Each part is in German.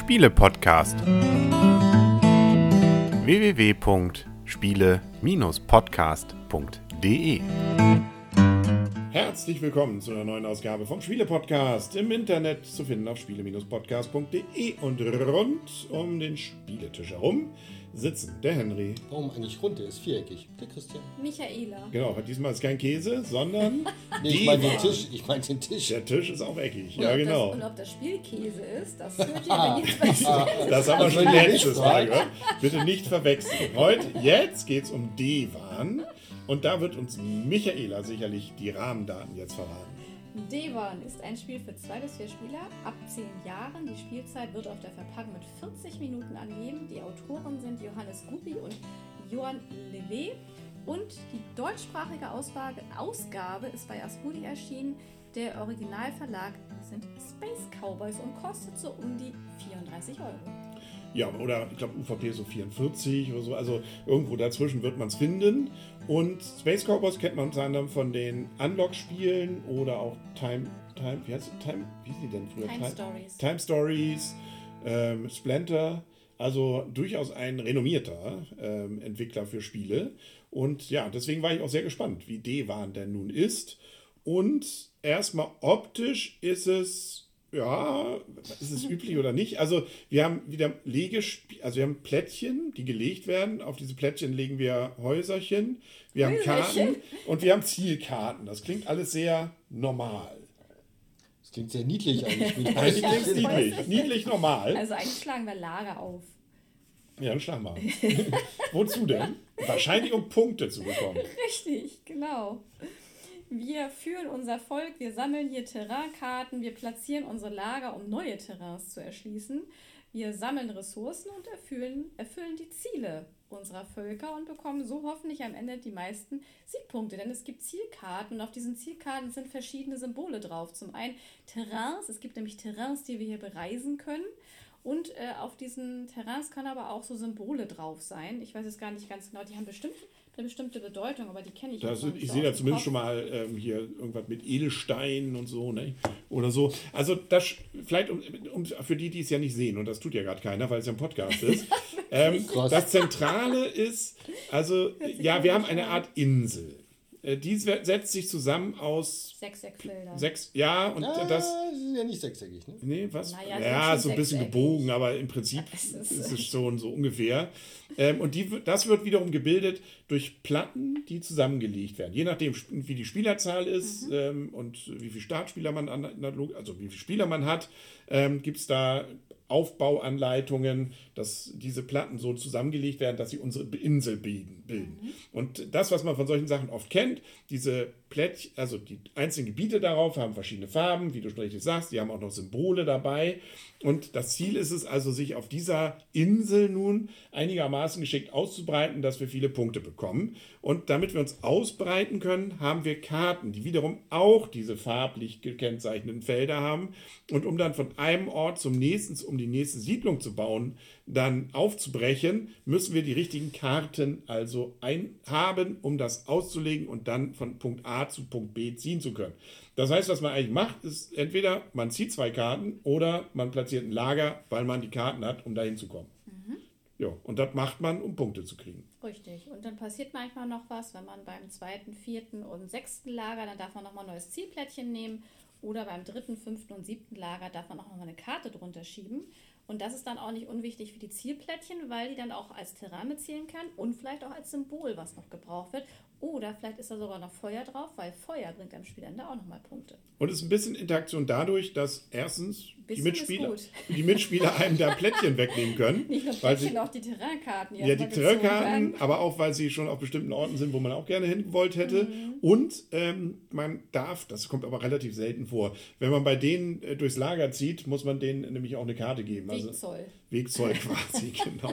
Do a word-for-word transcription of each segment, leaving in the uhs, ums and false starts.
Spiele-Podcast. w w w punkt spiele Bindestrich podcast punkt de Herzlich willkommen zu einer neuen Ausgabe vom Spiele-Podcast, im Internet zu finden auf spiele Bindestrich podcast punkt de, und rund um den Spieletisch herum sitzen der Henry. Warum eigentlich rund? Der ist viereckig. Der Christian. Michaela. Genau, diesmal ist kein Käse, sondern nee, ich meine den Tisch. Ich meine den Tisch. Der Tisch ist auch eckig, und ja ob genau. Das, und ob das Spiel Käse ist, das hört ihr, wenn ihr es Das haben wir schon letztes Mal gehört. Bitte nicht verwechseln. Heute, jetzt geht es um Devan. Und da wird uns Michaela sicherlich die Rahmendaten jetzt verraten. Devan ist ein Spiel für zwei bis vier Spieler ab zehn Jahren. Die Spielzeit wird auf der Verpackung mit vierzig Minuten angegeben. Die Autoren sind Johannes Gubi und Johan Levé. Und die deutschsprachige Ausgabe, Ausgabe ist bei Asmodee erschienen. Der Originalverlag sind Space Cowboys und kostet so um die vierunddreißig Euro. Ja, oder ich glaube U V P so vierundvierzig oder so, also irgendwo dazwischen wird man es finden. Und Space Cowboys kennt man unter anderem von den Unlock-Spielen oder auch Time, Time, wie heißt es? Time, wie hieß die denn früher? Time, Time Stories. Time Stories, ähm, Splinter, also durchaus ein renommierter ähm, Entwickler für Spiele. Und ja, deswegen war ich auch sehr gespannt, wie Devan denn nun ist. Und erstmal optisch ist es... Ja, ist es üblich oder nicht? Also wir haben wieder Legespiel, also wir haben Plättchen, die gelegt werden. Auf diese Plättchen legen wir Häuserchen. Wir haben Karten und wir haben Zielkarten. Das klingt alles sehr normal. Das klingt sehr niedlich eigentlich. Das klingt niedlich, niedlich normal. Also eigentlich schlagen wir Lager auf. Ja, dann schlagen wir. Wozu denn? Wahrscheinlich um Punkte zu bekommen. Richtig, genau. Wir führen unser Volk, wir sammeln hier Terrainkarten, wir platzieren unsere Lager, um neue Terrains zu erschließen. Wir sammeln Ressourcen und erfüllen, erfüllen die Ziele unserer Völker und bekommen so hoffentlich am Ende die meisten Siegpunkte. Denn es gibt Zielkarten und auf diesen Zielkarten sind verschiedene Symbole drauf. Zum einen Terrains, es gibt nämlich Terrains, die wir hier bereisen können. Und äh, auf diesen Terrains kann aber auch so Symbole drauf sein. Ich weiß es gar nicht ganz genau, die haben bestimmt eine bestimmte Bedeutung, aber die kenne ich das, nicht. Ich sehe da zumindest schon mal ähm, hier irgendwas mit Edelsteinen und so, ne? Oder so. Also das vielleicht um, um, für die, die es ja nicht sehen, und das tut ja gerade keiner, weil es ja ein Podcast ist. ähm, das Zentrale ist, also ja, wir haben eine Art Insel. Die setzt sich zusammen aus Sechseckfelder. Sechs, ja, und ja, das... Das ist ja nicht sechseckig, ne? Nee, was? Naja, ja, so ein bisschen gebogen, aber im Prinzip ist es schon so ungefähr. Ähm, und die, das wird wiederum gebildet durch Platten, die zusammengelegt werden. Je nachdem, wie die Spielerzahl ist mhm. ähm, und wie viele Startspieler man an, also wie viele Spieler man hat, ähm, gibt es da Aufbauanleitungen, dass diese Platten so zusammengelegt werden, dass sie unsere Insel bilden. bilden. Mhm. Und das, was man von solchen Sachen oft kennt, diese Plättchen, also die einzelnen Gebiete darauf haben verschiedene Farben, wie du schon richtig sagst, die haben auch noch Symbole dabei. Und das Ziel ist es also, sich auf dieser Insel nun einigermaßen geschickt auszubreiten, dass wir viele Punkte bekommen. Und damit wir uns ausbreiten können, haben wir Karten, die wiederum auch diese farblich gekennzeichneten Felder haben. Und um dann von einem Ort zum nächsten, um die nächste Siedlung zu bauen, dann aufzubrechen, müssen wir die richtigen Karten also einhaben, um das auszulegen und dann von Punkt A zu Punkt B ziehen zu können. Das heißt, was man eigentlich macht, ist entweder man zieht zwei Karten oder man platziert ein Lager, weil man die Karten hat, um dahin zu kommen. Mhm. Ja, und das macht man, um Punkte zu kriegen. Richtig. Und dann passiert manchmal noch was, wenn man beim zweiten, vierten und sechsten Lager, dann darf man nochmal ein neues Zielplättchen nehmen. Oder beim dritten, fünften und siebten Lager darf man auch nochmal eine Karte drunter schieben. Und das ist dann auch nicht unwichtig für die Zielplättchen, weil die dann auch als Terrain bezählen kann und vielleicht auch als Symbol, was noch gebraucht wird. Oder vielleicht ist da sogar noch Feuer drauf, weil Feuer bringt am Spielende auch nochmal Punkte. Und es ist ein bisschen Interaktion dadurch, dass erstens die Mitspieler, die Mitspieler einem da Plättchen wegnehmen können. Nicht nur Plättchen, auch die Terrainkarten. Die ja, die Terrainkarten, aber auch, weil sie schon auf bestimmten Orten sind, wo man auch gerne hin gewollt hätte. Mhm. Und ähm, man darf, das kommt aber relativ selten vor, wenn man bei denen äh, durchs Lager zieht, muss man denen nämlich auch eine Karte geben. Also, Wegzoll. Wegzoll quasi, genau.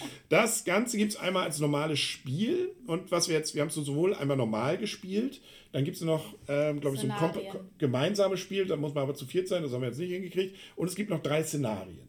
Das Ganze gibt es einmal als normales Spiel. Und was wir jetzt, wir haben es sowohl einmal normal gespielt, dann gibt es noch, ähm, glaube ich, so ein komp- gemeinsames Spiel, da muss man aber zu viert sein, das haben wir jetzt nicht hingekriegt. Und es gibt noch drei Szenarien.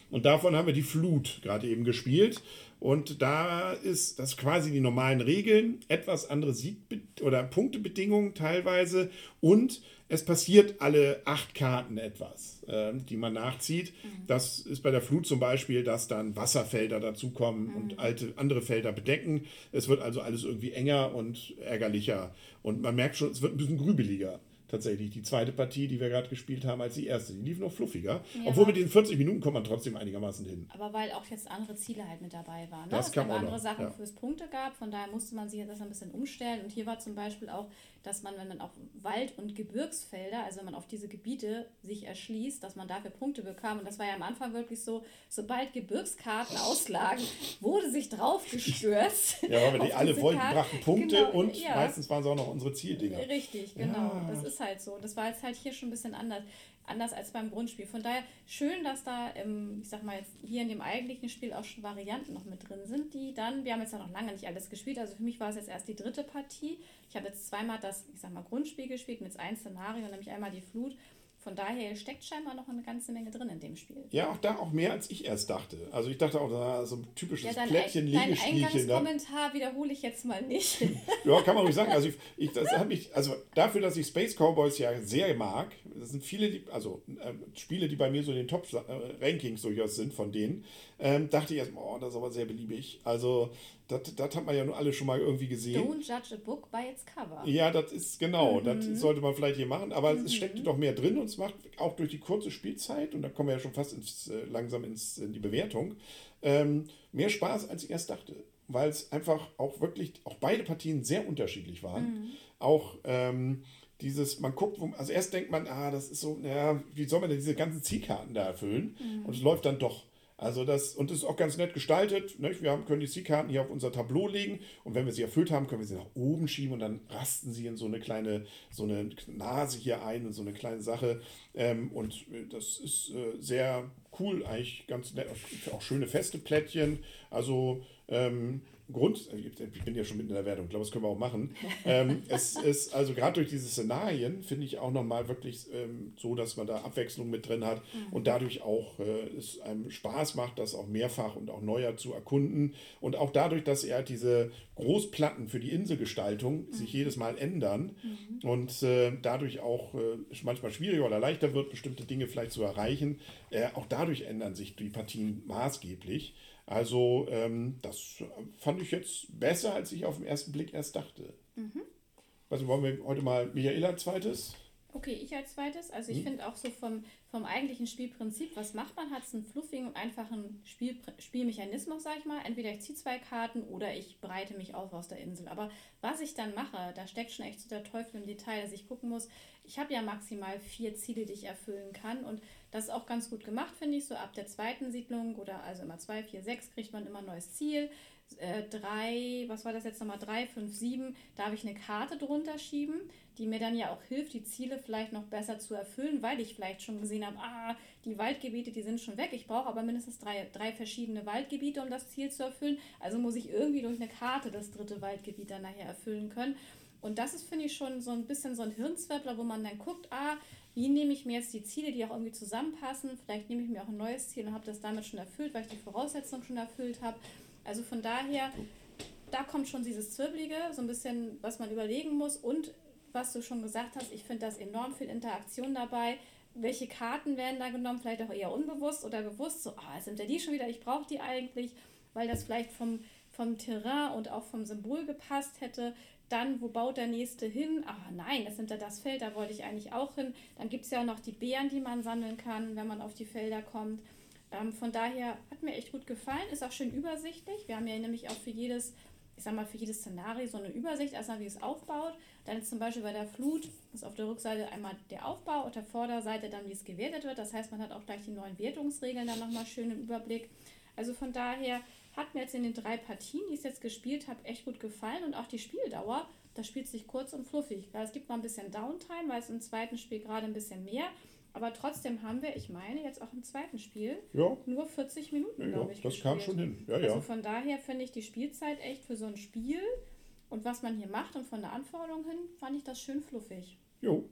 Und davon haben wir die Flut gerade eben gespielt. Und da ist das quasi die normalen Regeln, etwas andere Sieg- oder Punktebedingungen teilweise. Und es passiert alle acht Karten etwas, äh, die man nachzieht. Mhm. Das ist bei der Flut zum Beispiel, dass dann Wasserfelder dazukommen mhm. und alte, andere Felder bedecken. Es wird also alles irgendwie enger und ärgerlicher. Und man merkt schon, es wird ein bisschen grübeliger. Tatsächlich die zweite Partie, die wir gerade gespielt haben, als die erste. Die lief noch fluffiger. Ja, obwohl mit den vierzig Minuten kommt man trotzdem einigermaßen hin. Aber weil auch jetzt andere Ziele halt mit dabei waren. Ne? Das kam es auch andere noch, Sachen ja. fürs Punkte gab. Von daher musste man sich das ein bisschen umstellen. Und hier war zum Beispiel auch, dass man, wenn man auf Wald- und Gebirgsfelder, also wenn man auf diese Gebiete sich erschließt, dass man dafür Punkte bekam. Und das war ja am Anfang wirklich so, sobald Gebirgskarten auslagen, wurde sich drauf gestürzt. Ja, weil wir die alle wollten, brachten Punkte genau, und ja. meistens waren es auch noch unsere Zieldinger. Richtig, genau. Ja. Das ist halt so. Das war jetzt halt hier schon ein bisschen anders, anders als beim Grundspiel. Von daher schön, dass da, im, ich sag mal jetzt hier in dem eigentlichen Spiel auch schon Varianten noch mit drin sind, die dann, wir haben jetzt ja noch lange nicht alles gespielt, also für mich war es jetzt erst die dritte Partie. Ich habe jetzt zweimal das, ich sag mal, Grundspiel gespielt mit ein Szenario, nämlich einmal die Flut. Von daher steckt scheinbar noch eine ganze Menge drin in dem Spiel. Ja, auch da auch mehr, als ich erst dachte. Also ich dachte auch, da so ein typisches ja, dein, Plättchen-Legespielchen. Deinen Eingangskommentar wiederhole ich jetzt mal nicht. Ja, kann man ruhig sagen. Also ich, ich, das hat mich, also dafür, dass ich Space Cowboys ja sehr mag, das sind viele, die, also äh, Spiele, die bei mir so in den Top-Rankings durchaus sind von denen, ähm, dachte ich erstmal, oh, das ist aber sehr beliebig. Also das, das hat man ja nur alle schon mal irgendwie gesehen. Don't judge a book by its cover. Ja, das ist genau, mhm. das sollte man vielleicht hier machen, aber mhm. es steckt doch mehr drin und es macht auch durch die kurze Spielzeit, und da kommen wir ja schon fast ins, äh, langsam ins, in die Bewertung, ähm, mehr Spaß, als ich erst dachte. Weil es einfach auch wirklich, auch beide Partien sehr unterschiedlich waren. Mhm. Auch ähm, dieses, man guckt, wo, also erst denkt man, ah, das ist so, naja, wie soll man denn diese ganzen Zielkarten da erfüllen? Mhm. Und es läuft dann doch. Also das, und das ist auch ganz nett gestaltet. Nicht? Wir haben, können die Zielkarten hier auf unser Tableau legen, und wenn wir sie erfüllt haben, können wir sie nach oben schieben, und dann rasten sie in so eine kleine, so eine Nase hier ein und so eine kleine Sache. Ähm, und das ist äh, sehr cool, eigentlich ganz nett. Auch schöne feste Plättchen. Also ähm, Grund, ich bin ja schon mitten in der Wertung, ich glaube, das können wir auch machen. ähm, es ist also gerade durch diese Szenarien, finde ich auch nochmal wirklich ähm, so, dass man da Abwechslung mit drin hat mhm. und dadurch auch äh, es einem Spaß macht, das auch mehrfach und auch neuer zu erkunden. Und auch dadurch, dass er diese Großplatten für die Inselgestaltung mhm. sich jedes Mal ändern mhm. und äh, dadurch auch äh, manchmal schwieriger oder leichter wird, bestimmte Dinge vielleicht zu erreichen. Äh, auch dadurch ändern sich die Partien maßgeblich. Also ähm, das fand ich jetzt besser, als ich auf den ersten Blick erst dachte. Mhm. Also wollen wir heute mal Michaela als zweites? Okay, ich als zweites. Also ich hm. finde auch so vom, vom eigentlichen Spielprinzip, was macht man, hat es einen fluffigen und einfachen Spiel, Spielmechanismus, sag ich mal. Entweder ich ziehe zwei Karten oder ich breite mich auf aus der Insel. Aber was ich dann mache, da steckt schon echt so der Teufel im Detail, dass ich gucken muss, ich habe ja maximal vier Ziele, die ich erfüllen kann, und das ist auch ganz gut gemacht, finde ich. So ab der zweiten Siedlung oder also immer zwei, vier, sechs kriegt man immer ein neues Ziel. Äh, drei, was war das jetzt nochmal? Drei, fünf, sieben, darf ich eine Karte drunter schieben, die mir dann ja auch hilft, die Ziele vielleicht noch besser zu erfüllen, weil ich vielleicht schon gesehen habe, ah, die Waldgebiete, die sind schon weg. Ich brauche aber mindestens drei, drei verschiedene Waldgebiete, um das Ziel zu erfüllen. Also muss ich irgendwie durch eine Karte das dritte Waldgebiet dann nachher erfüllen können. Und das ist, finde ich, schon so ein bisschen so ein Hirnzwirbler, wo man dann guckt, ah, wie nehme ich mir jetzt die Ziele, die auch irgendwie zusammenpassen. Vielleicht nehme ich mir auch ein neues Ziel und habe das damit schon erfüllt, weil ich die Voraussetzungen schon erfüllt habe. Also von daher, da kommt schon dieses Zwirbelige, so ein bisschen, was man überlegen muss. Und was du schon gesagt hast, ich finde, da ist enorm viel Interaktion dabei. Welche Karten werden da genommen? Vielleicht auch eher unbewusst oder bewusst. So, ah, sind ja die schon wieder, ich brauche die eigentlich, weil das vielleicht vom, vom Terrain und auch vom Symbol gepasst hätte. Dann, wo baut der Nächste hin? Ah nein, das sind ja das Feld, da wollte ich eigentlich auch hin. Dann gibt es ja auch noch die Beeren, die man sammeln kann, wenn man auf die Felder kommt. Ähm, von daher hat mir echt gut gefallen, ist auch schön übersichtlich. Wir haben ja nämlich auch für jedes, ich sag mal, für jedes Szenario so eine Übersicht, erstmal wie es aufbaut. Dann ist zum Beispiel bei der Flut, ist auf der Rückseite einmal der Aufbau, auf der Vorderseite dann, wie es gewertet wird. Das heißt, man hat auch gleich die neuen Wertungsregeln dann nochmal schön im Überblick. Also von daher hat mir jetzt in den drei Partien, die ich jetzt gespielt habe, echt gut gefallen. Und auch die Spieldauer, das spielt sich kurz und fluffig. Ja, es gibt mal ein bisschen Downtime, weil es im zweiten Spiel gerade ein bisschen mehr. Aber trotzdem haben wir, ich meine, jetzt auch im zweiten Spiel ja. nur vierzig Minuten, ja, ja, glaube ich, das gespielt. kam schon hin. Ja, also ja. von daher finde ich die Spielzeit echt für so ein Spiel und was man hier macht und von der Anforderung hin, fand ich das schön fluffig. Jo,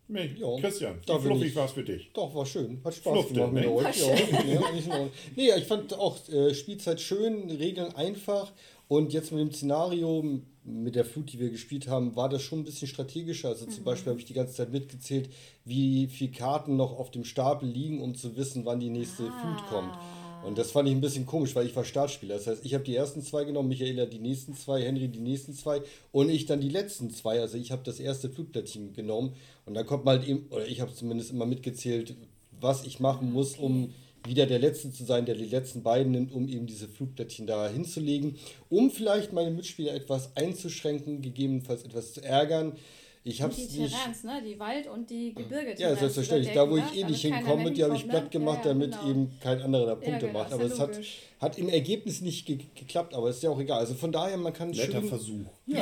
Nee, Ja, Christian, da wie bin fluffig ich. war es für dich? Doch, war schön. Hat Spaß Fluffte, gemacht mit ne? euch. Ja, ja, eigentlich in Ordnung. Nee, ich fand auch äh, Spielzeit schön, Regeln einfach. Und jetzt mit dem Szenario, mit der Flut, die wir gespielt haben, war das schon ein bisschen strategischer. Also zum Beispiel habe ich die ganze Zeit mitgezählt, wie viele Karten noch auf dem Stapel liegen, um zu wissen, wann die nächste Ah. Flut kommt. Und das fand ich ein bisschen komisch, weil ich war Startspieler. Das heißt, ich habe die ersten zwei genommen, Michaela die nächsten zwei, Henry die nächsten zwei und ich dann die letzten zwei. Also ich habe das erste Flutplättchen genommen und da kommt man halt eben, oder ich habe zumindest immer mitgezählt, was ich machen muss, um wieder der Letzte zu sein, der die letzten beiden nimmt, um eben diese Flutplättchen da hinzulegen, um vielleicht meine Mitspieler etwas einzuschränken, gegebenenfalls etwas zu ärgern. Ich Und hab's die nicht. Terrains, ne? Die Wald- und die Gebirge. Ja, selbstverständlich. Da, wo ich eh damit nicht keiner hinkomme, mehr die habe ich hinkommt, platt ne? gemacht, Ja, ja, damit genau. eben kein anderer da Ja, Punkte genau, macht. ist Aber ja es hat, logisch. hat im Ergebnis nicht ge geklappt, aber ist ja auch egal. Also von daher, man kann Netter schön... Versuch.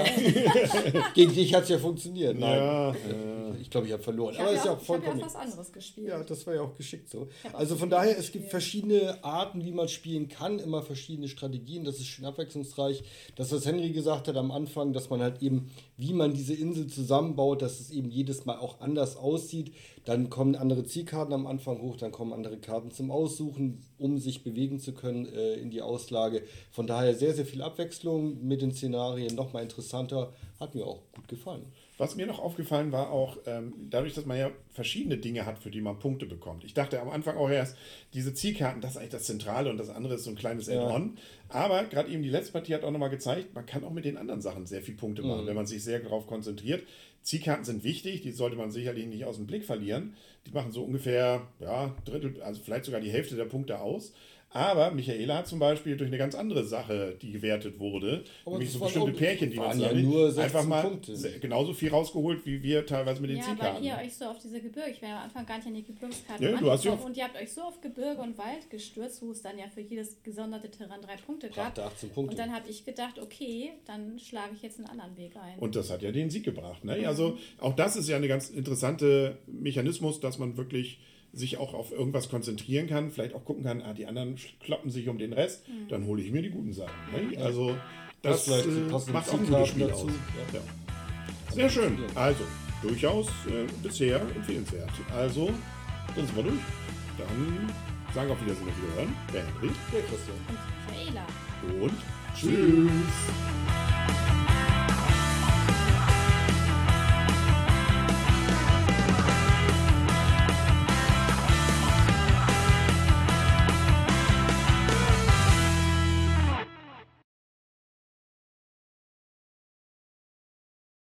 Gegen dich hat es ja funktioniert. Nein, Ja, äh, ich glaube, ich habe verloren. Ich aber habe ist ja, ja auch auch- ich hab ja vollkommen... auch was anderes gespielt. Ja, das war ja auch geschickt so. hab auch Also von viel daher, es gespielt. gibt verschiedene Arten, wie man spielen kann, immer verschiedene Strategien, das ist schön abwechslungsreich. Das, was Henry gesagt hat am Anfang, dass man halt eben, wie man diese Insel zusammenbaut, dass es eben jedes Mal auch anders aussieht. Dann kommen andere Zielkarten am Anfang hoch, dann kommen andere Karten zum Aussuchen, um sich bewegen zu können äh, in die Auslage. Von daher sehr, sehr viel Abwechslung mit den Szenarien, nochmal interessanter, hat mir auch gut gefallen. Was mir noch aufgefallen war, auch ähm, dadurch, dass man ja verschiedene Dinge hat, für die man Punkte bekommt. Ich dachte am Anfang auch erst, diese Zielkarten, das ist eigentlich das Zentrale und das andere ist so ein kleines Ja. Add-on. Aber gerade eben die letzte Partie hat auch nochmal gezeigt, man kann auch mit den anderen Sachen sehr viel Punkte machen, Mhm. wenn man sich sehr darauf konzentriert. Zielkarten sind wichtig, die sollte man sicherlich nicht aus dem Blick verlieren. Die machen so ungefähr, ja, Drittel, also vielleicht sogar die Hälfte der Punkte aus. Aber Michaela hat zum Beispiel durch eine ganz andere Sache, die gewertet wurde, Aber nämlich das so waren bestimmte auch- Pärchen, die man waren ja zusammen- nur sechzehn einfach mal Punkte. se- genauso viel rausgeholt, wie wir teilweise mit den Ja, weil Zielkarten. ihr euch so auf diese Gebirge, ich wäre am Anfang gar nicht an die Gebirgskarten Ja, du hast ja angekommen auf- und ihr habt euch so auf Gebirge und Wald gestürzt, wo es dann ja für jedes gesonderte Terrain drei Punkte gab. Brachte achtzehn Punkte. Und dann habe ich gedacht, okay, dann schlage ich jetzt einen anderen Weg ein. Und das hat ja den Sieg gebracht. Ne? Mhm. Also auch das ist ja ein ganz interessanter Mechanismus, dass man wirklich sich auch auf irgendwas konzentrieren kann, vielleicht auch gucken kann, ah, die anderen kloppen sich um den Rest, Mhm. dann hole ich mir die guten Sachen. Ne? Also Das das, vielleicht die äh, passenden macht auch ein gutes Zielkarten Spiel dazu, aus. ja. Ja. Sehr schön. Also, durchaus äh, bisher empfehlenswert. Also, dann sind wir durch. Dann sagen wir auf Wiedersehen und Wiederhören. Der Henry Ja, Christian. Und Michaela. und tschüss.